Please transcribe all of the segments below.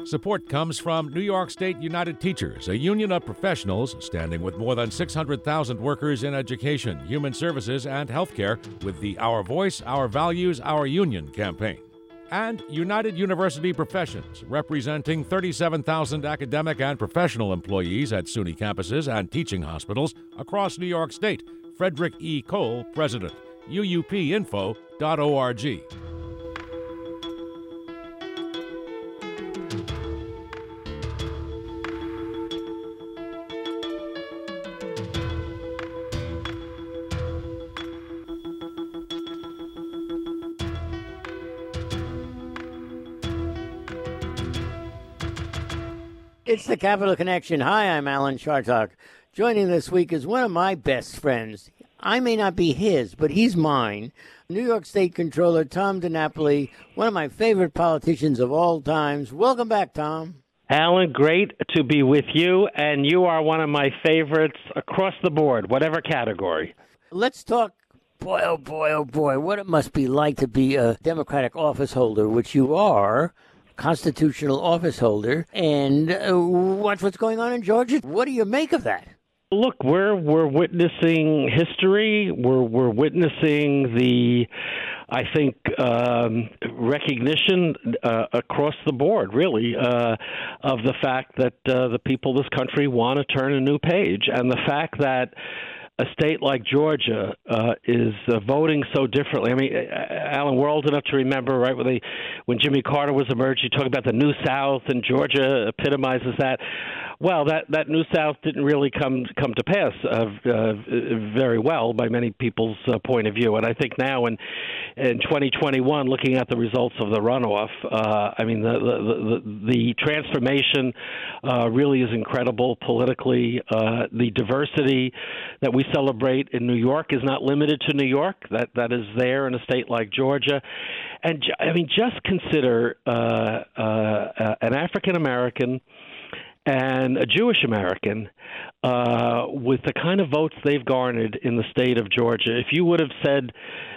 Support comes from New York State United Teachers, a union of professionals standing with more than 600,000 workers in education, human services, and healthcare with the Our Voice, Our Values, Our Union campaign. And United University Professions, representing 37,000 academic and professional employees at SUNY campuses and teaching hospitals across New York State. Frederick E. Cole, President. UUPinfo.org. It's the Capital Connection. Hi, I'm Alan Chartock. Joining this week is one of my best friends. I may not be his, but he's mine. New York State Controller Tom DiNapoli, one of my favorite politicians of all times. Welcome back, Tom. Alan, great to be with you, and you are one of my favorites across the board, whatever category. Let's talk, boy, oh boy, oh boy, what it must be like to be a Democratic office holder, which you are. Constitutional office holder, and watch what's going on in Georgia. What do you make of that? Look, we're witnessing history. We're witnessing the, I think, recognition across the board, really, of the fact that the people of this country want to turn a new page, and the fact that a state like Georgia is voting so differently. I mean, Alan, we're old enough to remember, right, when Jimmy Carter was emerged, you talk about the New South, and Georgia epitomizes that. Well, that New South didn't really come to pass very well by many people's point of view. And I think now in 2021, looking at the results of the runoff, I mean, the transformation really is incredible politically. The diversity that we celebrate in New York is not limited to New York. That is there in a state like Georgia. And I mean, just consider an African American and a Jewish American with the kind of votes they've garnered in the state of Georgia. If you would have said,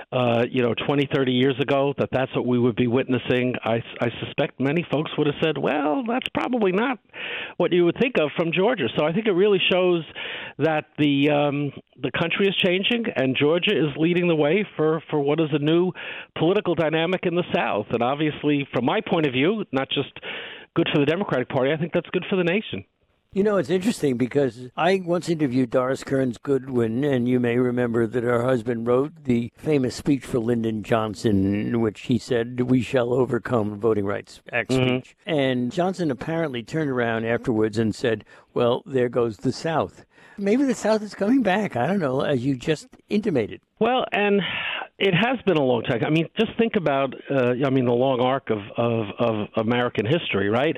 20, 30 years ago that that's what we would be witnessing, I suspect many folks would have said, well, that's probably not what you would think of from Georgia. So I think it really shows that the country is changing, and Georgia is leading the way for what is a new political dynamic in the South. And obviously, from my point of view, not just good for the Democratic Party, I think that's good for the nation. You know, it's interesting because I once interviewed Doris Kearns Goodwin, and you may remember that her husband wrote the famous speech for Lyndon Johnson, in which he said, "We shall overcome voting rights," Act speech. And Johnson apparently turned around afterwards and said, well, there goes the South. Maybe the South is coming back. I don't know, as you just intimated. Well, and it has been a long time. I mean, just think about, the long arc of American history, right?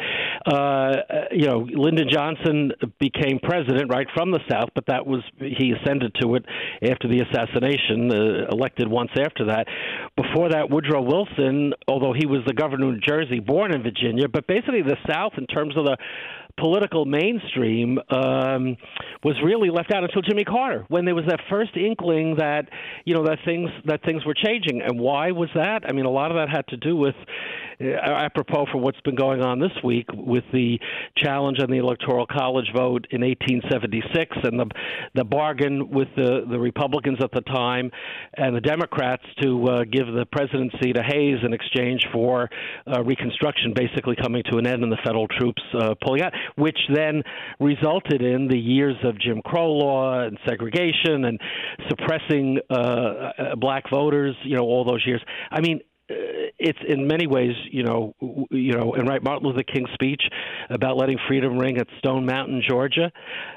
Lyndon Johnson became president, right, from the South, but he ascended to it after the assassination, elected once after that. Before that, Woodrow Wilson, although he was the governor of New Jersey, born in Virginia, but basically the South, in terms of the political mainstream, was really left out until Jimmy Carter, when there was that first inkling that things were changing. And why was that? I mean, a lot of that had to do with, apropos for what's been going on this week, with the challenge on the Electoral College vote in 1876 and the bargain with the Republicans at the time and the Democrats to give the presidency to Hayes in exchange for Reconstruction basically coming to an end and the federal troops pulling out, which then resulted in the years of Jim Crow law and segregation and suppressing black voters, all those years. I mean, it's in many ways, and right, Martin Luther King's speech about letting freedom ring at Stone Mountain, Georgia.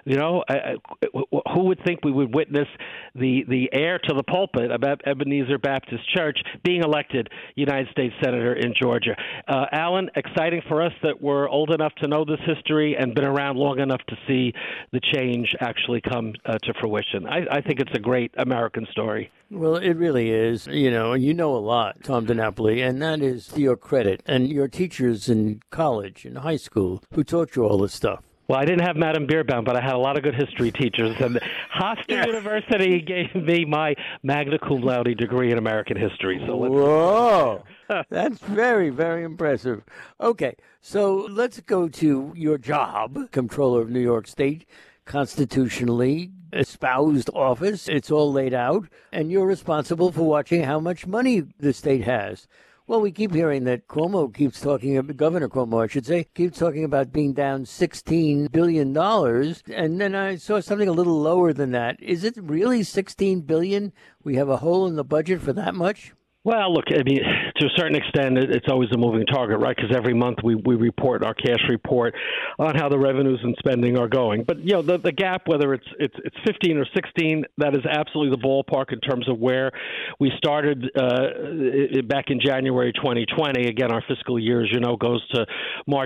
Who would think we would witness the heir to the pulpit about Ebenezer Baptist Church being elected United States Senator in Georgia? Alan, exciting for us that we're old enough to know this history and been around long enough to see the change actually come to fruition. I think it's a great American story. Well, it really is. You know a lot, Tom DiNapoli, and that is to your credit. And your teachers in college and high school who taught you all this stuff. Well, I didn't have Madam Beerbaum, but I had a lot of good history teachers. And Hofstra University gave me my magna cum laude degree in American history. So Whoa! That's very, very impressive. Okay, so let's go to your job, Comptroller of New York State, constitutionally espoused office. It's all laid out, and you're responsible for watching how much money the state has. Well, we keep hearing that Cuomo keeps talking about, Governor Cuomo, I should say, keeps talking about being down $16 billion. And then I saw something a little lower than that. Is it really $16 billion? We have a hole in the budget for that much? Well, look, I mean, to a certain extent, it's always a moving target, right? Because every month we report our cash report on how the revenues and spending are going. But, you know, the gap, whether it's 15 or 16, that is absolutely the ballpark in terms of where we started back in January 2020. Again, our fiscal year, as you know, goes to March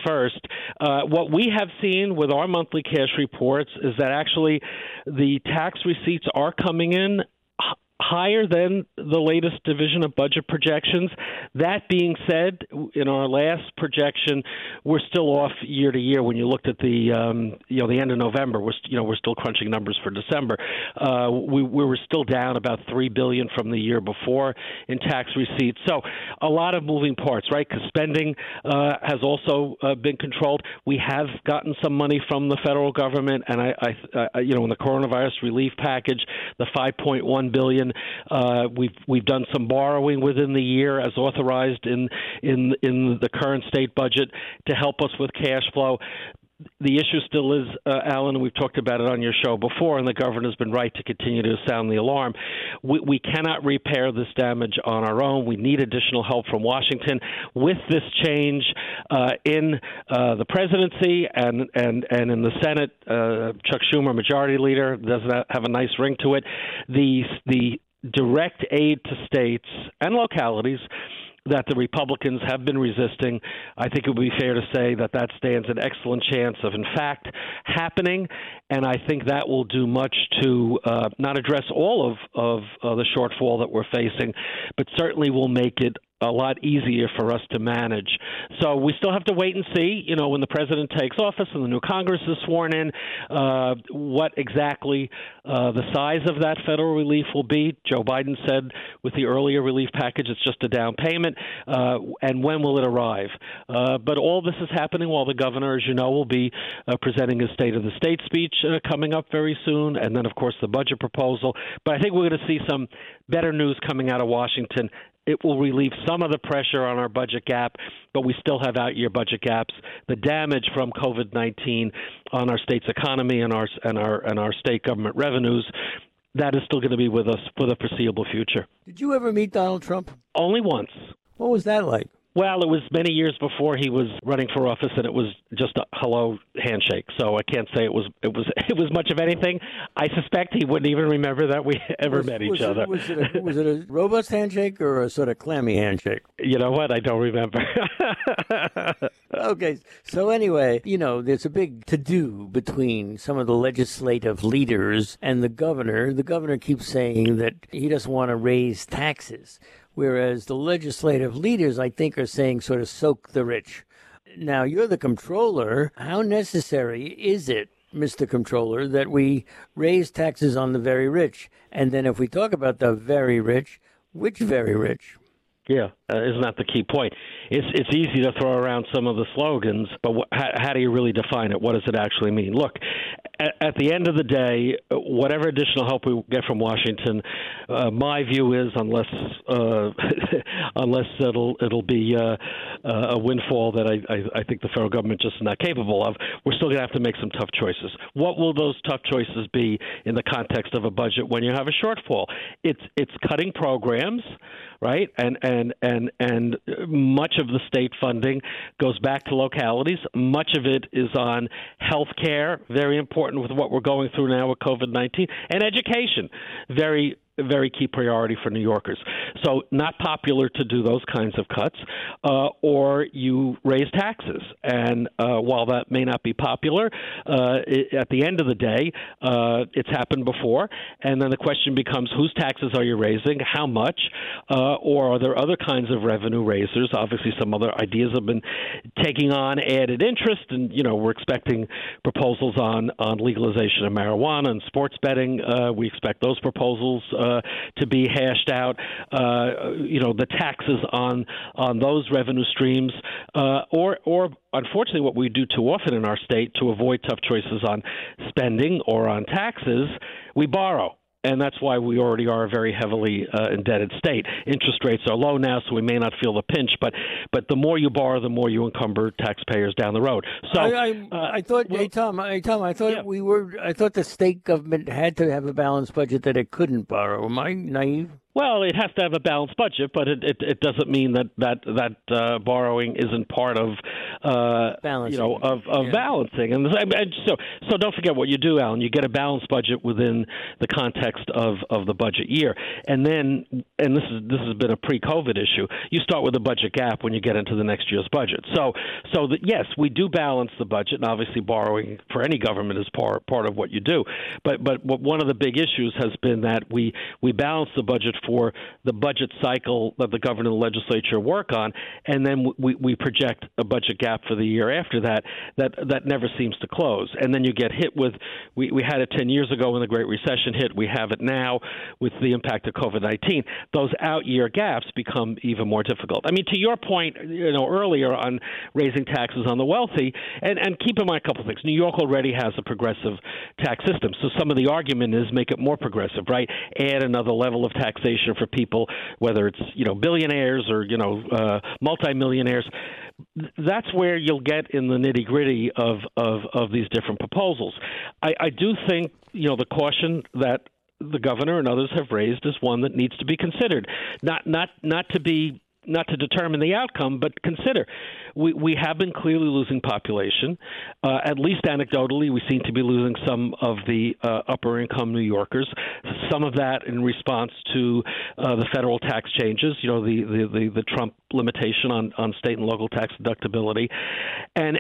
31st. What we have seen with our monthly cash reports is that actually the tax receipts are coming in higher than the latest Division of Budget projections. That being said, in our last projection, we're still off year to year. When you looked at the the end of November, we're still crunching numbers for December. We were still down about $3 billion from the year before in tax receipts. So a lot of moving parts, right? Because spending has also been controlled. We have gotten some money from the federal government, and I in the coronavirus relief package, the $5.1 billion. We've done some borrowing within the year as authorized in the current state budget to help us with cash flow. The issue still is, Alan, and we've talked about it on your show before, and the governor's been right to continue to sound the alarm. We cannot repair this damage on our own. We need additional help from Washington. With this change in the presidency and in the Senate, Chuck Schumer, Majority Leader, doesn't have a nice ring to it. The direct aid to states and localities that the Republicans have been resisting, I think it would be fair to say that stands an excellent chance of, in fact, happening. And I think that will do much to not address all of the shortfall that we're facing, but certainly will make it a lot easier for us to manage. So we still have to wait and see, when the president takes office and the new Congress is sworn in, what exactly the size of that federal relief will be. Joe Biden said with the earlier relief package, it's just a down payment. And when will it arrive? But all this is happening while the governor, as you know, will be presenting his State of the State speech coming up very soon. And then, of course, the budget proposal. But I think we're going to see some better news coming out of Washington. It will relieve some of the pressure on our budget gap, but we still have out-year budget gaps. The damage from COVID-19 on our state's economy and our state government revenues, that is still going to be with us for the foreseeable future. Did you ever meet Donald Trump? Only once. What was that like? Well, it was many years before he was running for office, and it was just a hello handshake. So I can't say it was much of anything. I suspect he wouldn't even remember that we ever met each other. Was it a robust handshake or a sort of clammy handshake? You know what? I don't remember. Okay. So anyway, there's a big to-do between some of the legislative leaders and the governor. The governor keeps saying that he doesn't want to raise taxes, whereas the legislative leaders, I think, are saying sort of soak the rich. Now, you're the comptroller. How necessary is it, Mr. Comptroller, that we raise taxes on the very rich? And then if we talk about the very rich, which very rich? Yeah, isn't that the key point? It's easy to throw around some of the slogans, but how do you really define it? What does it actually mean? Look, at the end of the day, whatever additional help we get from Washington, my view is unless it'll be a windfall that I think the federal government just is not capable of, we're still going to have to make some tough choices. What will those tough choices be in the context of a budget when you have a shortfall? It's cutting programs, right? And much of the state funding goes back to localities. Much of it is on health care, very important with what we're going through now with COVID-19, and education, very key priority for New Yorkers. So not popular to do those kinds of cuts, or you raise taxes. And while that may not be popular, at the end of the day, it's happened before. And then the question becomes, whose taxes are you raising, how much, or are there other kinds of revenue raisers? Obviously, some other ideas have been taking on added interest, and, we're expecting proposals on legalization of marijuana and sports betting. We expect those proposals to be hashed out. The taxes on those revenue streams, or unfortunately, what we do too often in our state to avoid tough choices on spending or on taxes, we borrow. And that's why we already are a very heavily indebted state. Interest rates are low now, so we may not feel the pinch. But the more you borrow, the more you encumber taxpayers down the road. So I thought, Tom, I thought I thought the state government had to have a balanced budget that it couldn't borrow. Am I naive? Well, it has to have a balanced budget, but it doesn't mean that borrowing isn't part of balancing. Balancing. And so don't forget what you do, Alan. You get a balanced budget within the context of the budget year, and this has been a pre-COVID issue. You start with a budget gap when you get into the next year's budget. Yes, we do balance the budget, and obviously borrowing for any government is part of what you do. But one of the big issues has been that we balance the budget for the budget cycle that the governor and the legislature work on, and then we project a budget gap for the year after that never seems to close. And then you get hit with, we had it 10 years ago when the Great Recession hit. We have it now with the impact of COVID-19. Those out-year gaps become even more difficult. I mean, to your point, earlier on raising taxes on the wealthy, and keep in mind a couple of things. New York already has a progressive tax system, so some of the argument is make it more progressive, right? Add another level of taxation for people, whether it's billionaires or multimillionaires. That's where you'll get in the nitty gritty of these different proposals. I do think the caution that the governor and others have raised is one that needs to be considered, not to determine the outcome, but consider. We have been clearly losing population. At least anecdotally, we seem to be losing some of the upper-income New Yorkers. Some of that in response to the federal tax changes. The Trump limitation on state and local tax deductibility, and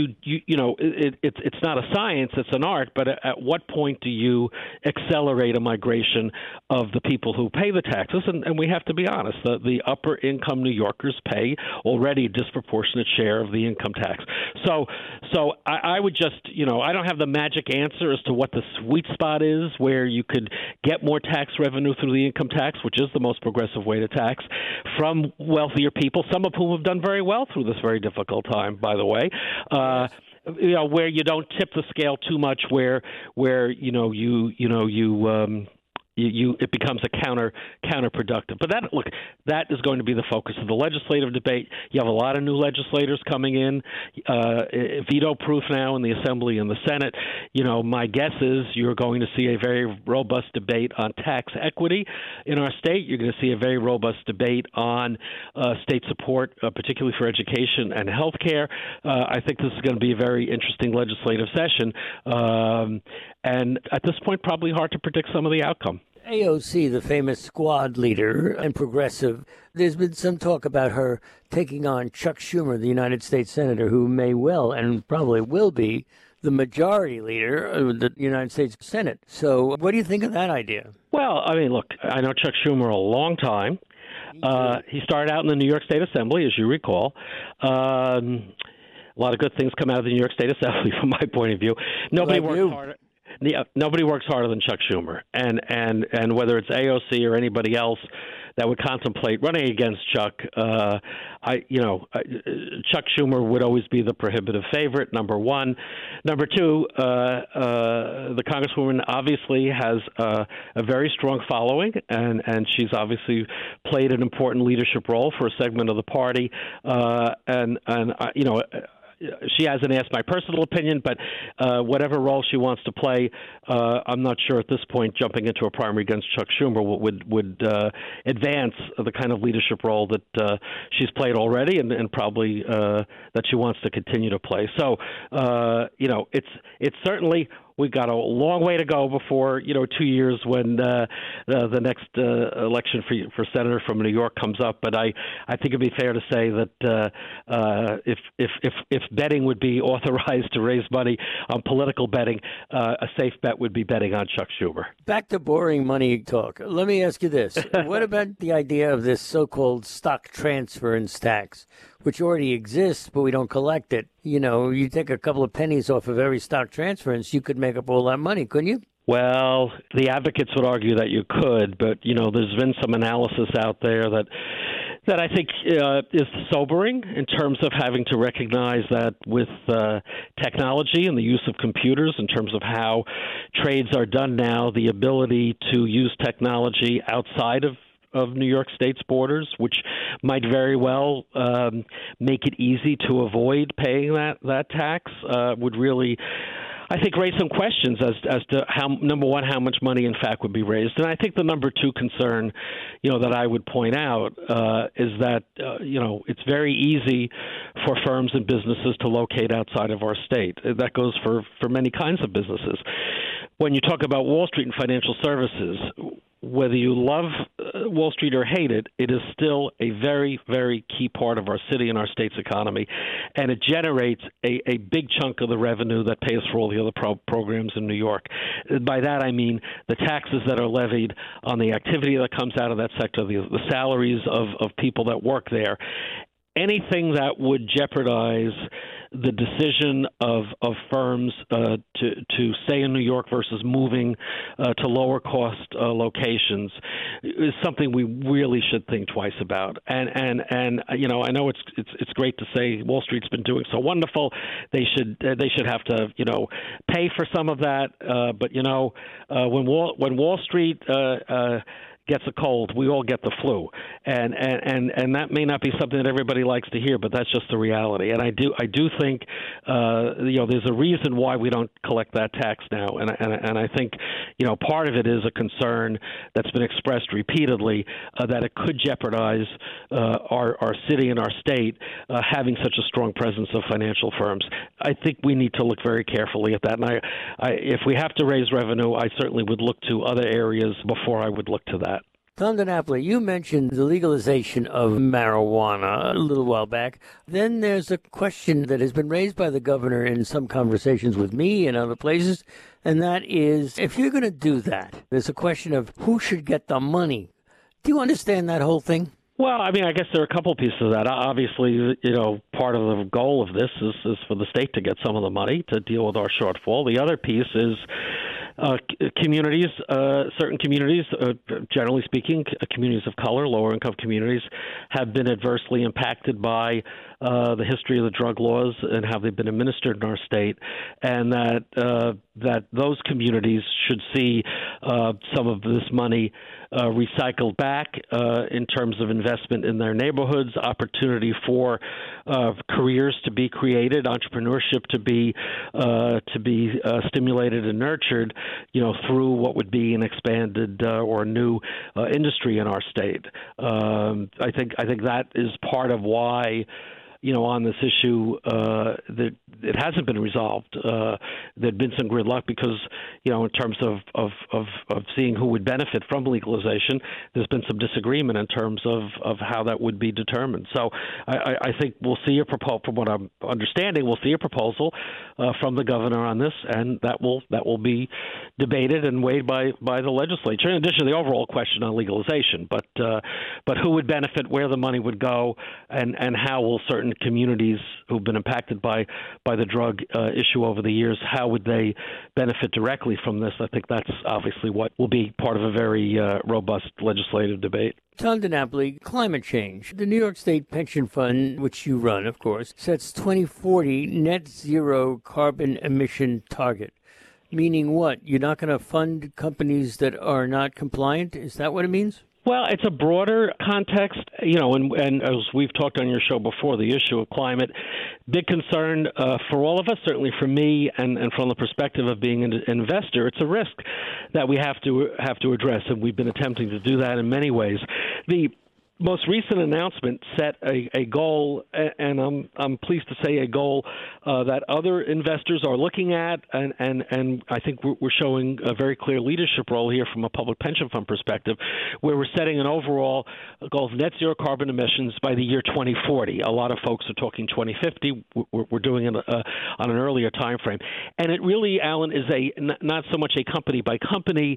it's not a science, it's an art. But at what point do you accelerate a migration of the people who pay the taxes? And we have to be honest, the upper-income New Yorkers pay already a disproportionate share of the income tax. So I would just, I don't have the magic answer as to what the sweet spot is where you could get more tax revenue through the income tax, which is the most progressive way to tax, from wealthier people, some of whom have done very well through this very difficult time, by the way. Where you don't tip the scale too much, where it becomes a counterproductive. But that is going to be the focus of the legislative debate. You have a lot of new legislators coming in, veto-proof now in the Assembly and the Senate. My guess is you're going to see a very robust debate on tax equity in our state. You're going to see a very robust debate on state support, particularly for education and health care. I think this is going to be a very interesting legislative session. And at this point, probably hard to predict some of the outcome. AOC, the famous squad leader and progressive, there's been some talk about her taking on Chuck Schumer, the United States Senator, who may well and probably will be the majority leader of the United States Senate. So what do you think of that idea? Well, I mean, look, I know Chuck Schumer a long time. He started out in the New York State Assembly, as you recall. A lot of good things come out of the New York State Assembly from my point of view. Nobody works harder than Chuck Schumer, and whether it's AOC or anybody else that would contemplate running against Chuck, Chuck Schumer would always be the prohibitive favorite, number one. Number two, the Congresswoman obviously has a very strong following, and she's obviously played an important leadership role for a segment of the party, she hasn't asked my personal opinion, but whatever role she wants to play, I'm not sure at this point jumping into a primary against Chuck Schumer would advance the kind of leadership role that she's played already and probably that she wants to continue to play. So, it's certainly we've got a long way to go before 2 years when the next election for senator from New York comes up. But I think it'd be fair to say that if betting would be authorized to raise money on political betting, a safe bet would be betting on Chuck Schumer. Back to boring money talk. Let me ask you this: what about the idea of this so-called stock transference tax, which already exists, but we don't collect it? You take a couple of pennies off of every stock transference, you could make up all that money, couldn't you? Well, the advocates would argue that you could, but there's been some analysis out there that I think is sobering in terms of having to recognize that with technology and the use of computers, in terms of how trades are done now, the ability to use technology outside of New York State's borders, which might very well make it easy to avoid paying that tax, would really, I think, raise some questions as to how, number one, how much money in fact would be raised, and I think the number two concern, that I would point out is that it's very easy for firms and businesses to locate outside of our state. That goes for many kinds of businesses. When you talk about Wall Street and financial services, whether you love Wall Street or hate it, it is still a very, very key part of our city and our state's economy, and it generates a big chunk of the revenue that pays for all the other programs in New York. By that I mean the taxes that are levied on the activity that comes out of that sector, the salaries of people that work there. Anything that would jeopardize the decision of firms to stay in New York versus moving to lower cost locations is something we really should think twice about. And I know it's great to say Wall Street's been doing so wonderful. They should have to pay for some of that. But when Wall Street gets a cold, we all get the flu, and that may not be something that everybody likes to hear, but that's just the reality. And I do think there's a reason why we don't collect that tax now, and I think part of it is a concern that's been expressed repeatedly that it could jeopardize our city and our state having such a strong presence of financial firms. I think we need to look very carefully at that, and if we have to raise revenue, I certainly would look to other areas before I would look to that. Tom DiNapoli, you mentioned the legalization of marijuana a little while back. Then there's a question that has been raised by the governor in some conversations with me and other places, and that is, if you're going to do that, there's a question of who should get the money. Do you understand that whole thing? Well, I guess there are a couple pieces of that. Obviously, part of the goal of this is for the state to get some of the money to deal with our shortfall. The other piece is communities, certain communities, generally speaking, communities of color, lower-income communities, have been adversely impacted by the history of the drug laws and how they've been administered in our state, and that those communities should see some of this money recycled back in terms of investment in their neighborhoods, opportunity for careers to be created, entrepreneurship to be stimulated and nurtured, through what would be an expanded or new industry in our state. I think that is part of why, on this issue, that it hasn't been resolved. There'd been some gridlock because, in terms of seeing who would benefit from legalization, there's been some disagreement in terms of how that would be determined. So I think we'll see a proposal, from what I'm understanding, we'll see a proposal from the governor on this, and that will be debated and weighed by the legislature, in addition to the overall question on legalization. But who would benefit, where the money would go, and how will certain communities who've been impacted by the drug issue over the years, how would they benefit directly from this? I think that's obviously what will be part of a very robust legislative debate. Tom DiNapoli, climate change. The New York State Pension Fund, which you run, of course, sets 2040 net zero carbon emission target. Meaning what? You're not going to fund companies that are not compliant? Is that what it means? Well, it's a broader context, and as we've talked on your show before, the issue of climate, big concern for all of us, certainly for me, and from the perspective of being an investor, it's a risk that we have to address, and we've been attempting to do that in many ways. The most recent announcement set a goal, and I'm pleased to say a goal that other investors are looking at, and I think we're showing a very clear leadership role here from a public pension fund perspective, where we're setting an overall goal of net zero carbon emissions by the year 2040. A lot of folks are talking 2050. We're doing it on an earlier time frame, and it really, Alan, is not so much a company by company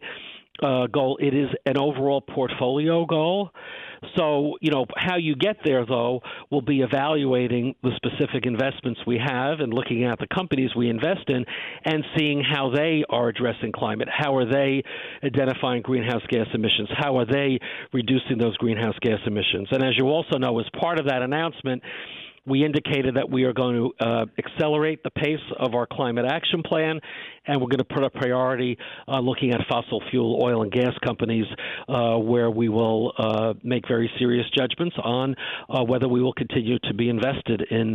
goal. It is an overall portfolio goal. So, how you get there, though, will be evaluating the specific investments we have and looking at the companies we invest in and seeing how they are addressing climate. How are they identifying greenhouse gas emissions? How are they reducing those greenhouse gas emissions? And as you also know, as part of that announcement, we indicated that we are going to accelerate the pace of our climate action plan, and we're going to put a priority on looking at fossil fuel, oil, and gas companies, where we will make very serious judgments on whether we will continue to be invested in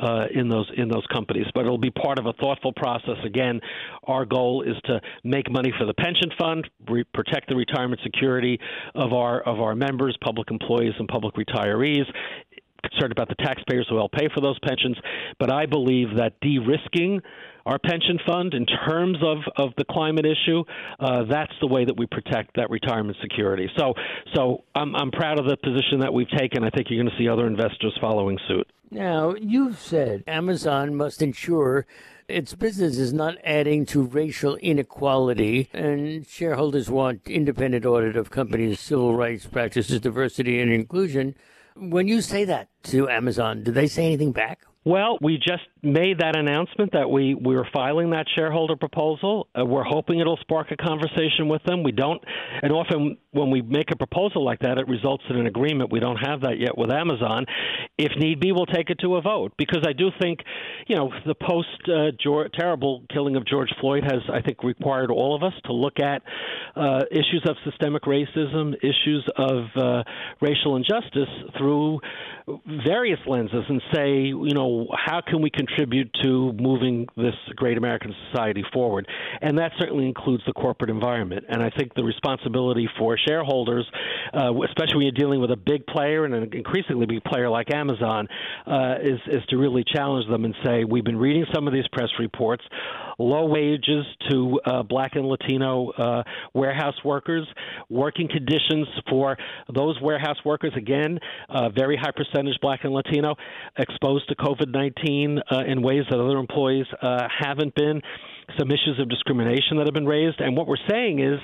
those companies. But it'll be part of a thoughtful process. Again, our goal is to make money for the pension fund, protect the retirement security of our members, public employees, and public retirees. Concerned about the taxpayers who will pay for those pensions, but I believe that de-risking our pension fund in terms of the climate issue, that's the way that we protect that retirement security. So I'm proud of the position that we've taken. I think you're going to see other investors following suit. Now, you've said Amazon must ensure its business is not adding to racial inequality, and shareholders want independent audit of companies' civil rights practices, diversity, and inclusion. When you say that to Amazon, do they say anything back? Well, we just made that announcement that we were filing that shareholder proposal. We're hoping it'll spark a conversation with them. We don't, and often when we make a proposal like that, it results in an agreement. We don't have that yet with Amazon. If need be, we'll take it to a vote, because I do think, the terrible killing of George Floyd has, I think, required all of us to look at issues of systemic racism, issues of racial injustice through various lenses and say, how can we contribute to moving this great American society forward? And that certainly includes the corporate environment. And I think the responsibility for shareholders, especially when you're dealing with a big player and an increasingly big player like Amazon, is to really challenge them and say, we've been reading some of these press reports, low wages to Black and Latino warehouse workers, working conditions for those warehouse workers, again, very high percentage Black and Latino, exposed to COVID-19 in ways that other employees haven't been, some issues of discrimination that have been raised. And what we're saying is,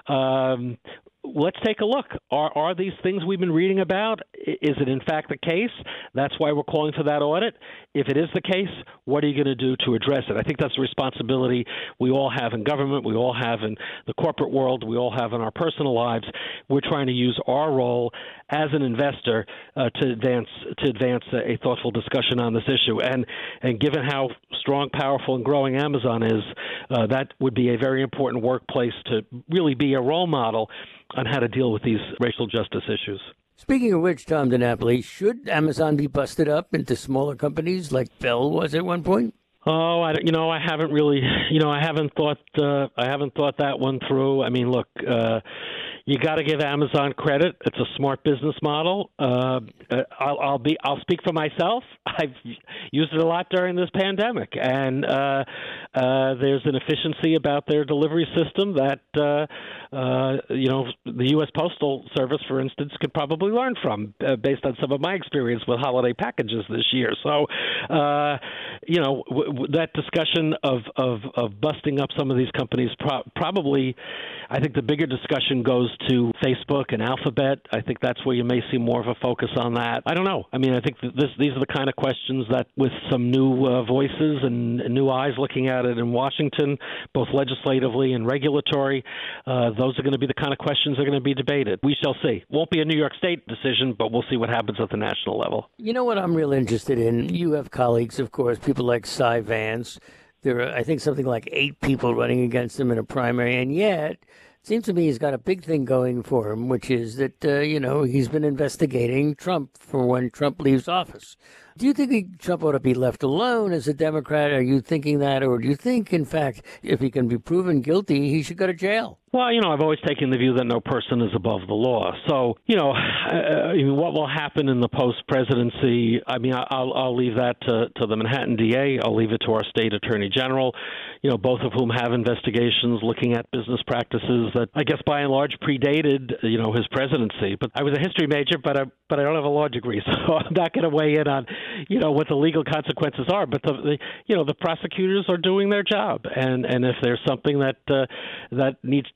let's take a look. Are these things we've been reading about? Is it in fact the case? That's why we're calling for that audit. If it is the case, what are you going to do to address it? I think that's a responsibility we all have in government, we all have in the corporate world, we all have in our personal lives. We're trying to use our role as an investor to advance a thoughtful discussion on this issue. And given how strong, powerful, and growing Amazon is, that would be a very important workplace to really be a role model on how to deal with these racial justice issues. Speaking of which, Tom DiNapoli, should Amazon be busted up into smaller companies like Bell was at one point? Oh, I haven't really, I haven't thought that one through. I mean, look, you got to give Amazon credit. It's a smart business model. I'll speak for myself. I've used it a lot during this pandemic, and there's an efficiency about their delivery system that the U.S. Postal Service, for instance, could probably learn from based on some of my experience with holiday packages this year. So, that discussion of busting up some of these companies probably, I think the bigger discussion goes to Facebook and Alphabet. I think that's where you may see more of a focus on that. I don't know. I mean, I think that these are the kind of questions that, with some new voices and new eyes looking at it in Washington, both legislatively and regulatory, those are going to be the kind of questions that are going to be debated. We shall see. Won't be a New York State decision, but we'll see what happens at the national level. You know what I'm real interested in? You have colleagues, of course, people like Cy Vance. There are, I think, something like 8 people running against him in a primary, and yet it seems to me he's got a big thing going for him, which is that, he's been investigating Trump for when Trump leaves office. Do you think Trump ought to be left alone as a Democrat? Are you thinking that? Or do you think, in fact, if he can be proven guilty, he should go to jail? Well, I've always taken the view that no person is above the law. So, what will happen in the post-presidency, I'll leave that to the Manhattan DA. I'll leave it to our state attorney general, both of whom have investigations looking at business practices that I guess by and large predated, his presidency. But I was a history major, but I don't have a law degree, so I'm not going to weigh in on, what the legal consequences are. But the prosecutors are doing their job, and if there's something that needs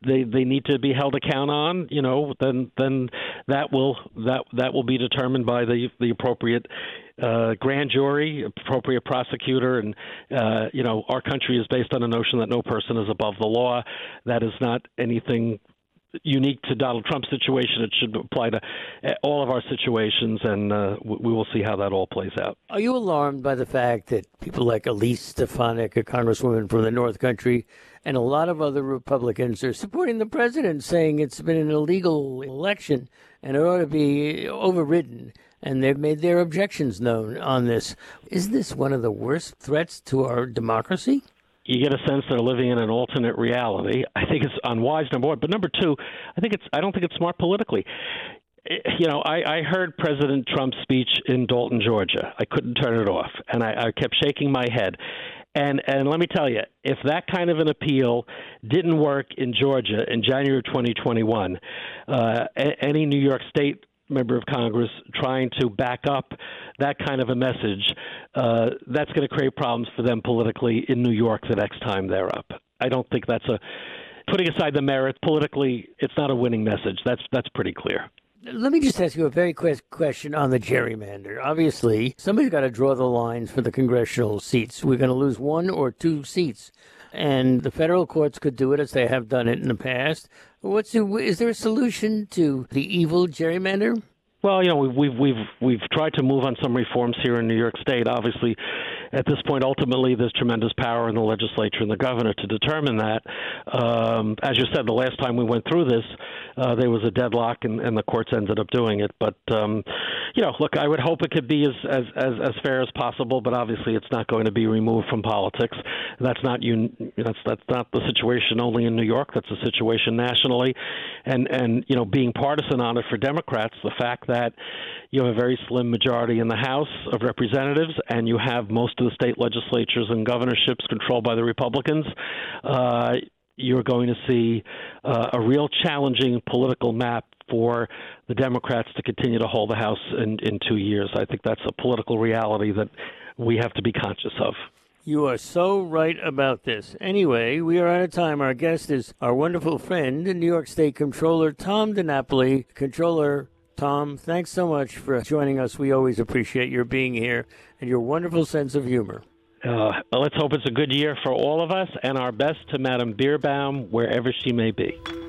they need to be held account on, then that will be determined by the appropriate grand jury, appropriate prosecutor, and our country is based on a notion that no person is above the law. That is not anything unique to Donald Trump's situation. It should apply to all of our situations, and we will see how that all plays out. Are you alarmed by the fact that people like Elise Stefanik, a congresswoman from the North Country, and a lot of other Republicans are supporting the president, saying it's been an illegal election and it ought to be overridden? And they've made their objections known on this. Isn't this one of the worst threats to our democracy? You get a sense they're living in an alternate reality. I think it's unwise, number one. But number two, I don't think it's smart politically. I heard President Trump's speech in Dalton, Georgia. I couldn't turn it off, and I kept shaking my head. And let me tell you, if that kind of an appeal didn't work in Georgia in January of 2021, any New York State member of Congress trying to back up that kind of a message, that's going to create problems for them politically in New York the next time they're up. I don't think putting aside the merits, politically, it's not a winning message. That's pretty clear. Let me just ask you a very quick question on the gerrymander. Obviously, somebody's got to draw the lines for the congressional seats. We're going to lose 1 or 2 seats, and the federal courts could do it as they have done it in the past. Is there a solution to the evil gerrymander? Well, we've tried to move on some reforms here in New York State. Obviously, at this point, ultimately, there's tremendous power in the legislature and the governor to determine that. As you said, the last time we went through this, there was a deadlock, and the courts ended up doing it. But look, I would hope it could be as fair as possible. But obviously, it's not going to be removed from politics. That's not the situation only in New York. That's the situation nationally, and being partisan on it for Democrats, the fact that you have a very slim majority in the House of Representatives, and you have most of the state legislatures and governorships controlled by the Republicans, you're going to see a real challenging political map for the Democrats to continue to hold the House in 2 years. I think that's a political reality that we have to be conscious of. You are so right about this. Anyway, we are out of time. Our guest is our wonderful friend, New York State Comptroller Tom DiNapoli. Comptroller Tom, thanks so much for joining us. We always appreciate your being here and your wonderful sense of humor. Let's hope it's a good year for all of us, and our best to Madam Bierbaum, wherever she may be.